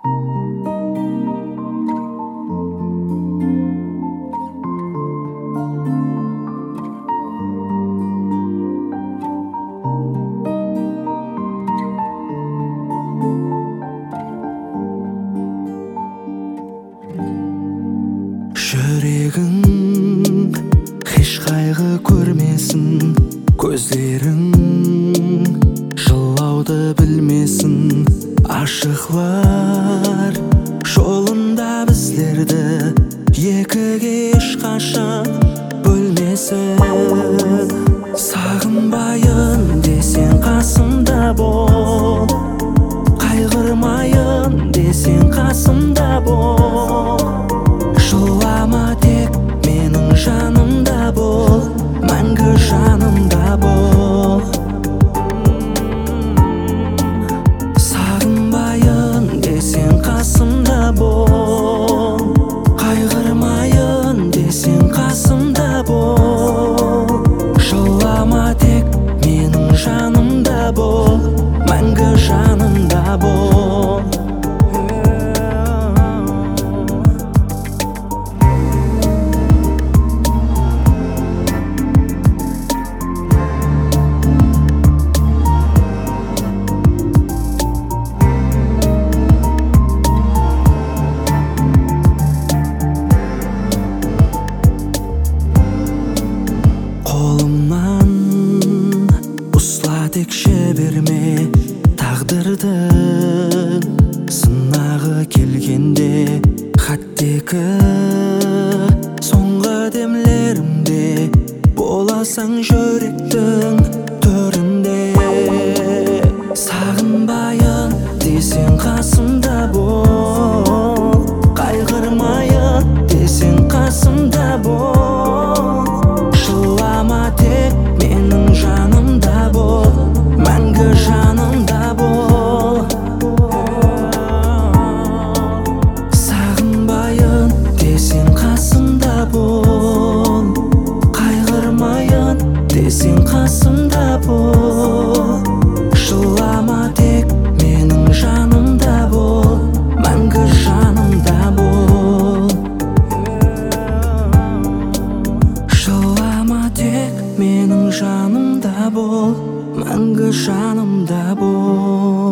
Жүрегің еш қайғы көрмесін, көздерің жылауды білмесін. Ашықлар жолында біздерді екіге ешқашан бөлмесін. Сағынбайын десең қасымда бол, қайғырмайын десең қасымда бол. Жылама тек менің жанымда бол, мәңгі жанымда бол. Сағынбайын десең қасымда бол, қайғырмайын десең қасымда бол. Жылама тек менің жанымда бол, мәңгі жанымда бол. Қолымнан ұсла текше берме, тағдырдың сынағы келгенде. Хаттегі соңғы демлерімде боласың жүректің төрінде. Сағынбайын десең қасымда бол, қайғырмайын десең қасымда бол. Жылама тек менің жанымда бол, мәңгі жанымда бол. Сағынбайын десең қасымда бол, қайғырмайын десең қасымда бол. Жылама тек менің жанымда бол, мәңгі жанымда бол. Жылама тек менің жанымда бол, мәңгі жанымда бол.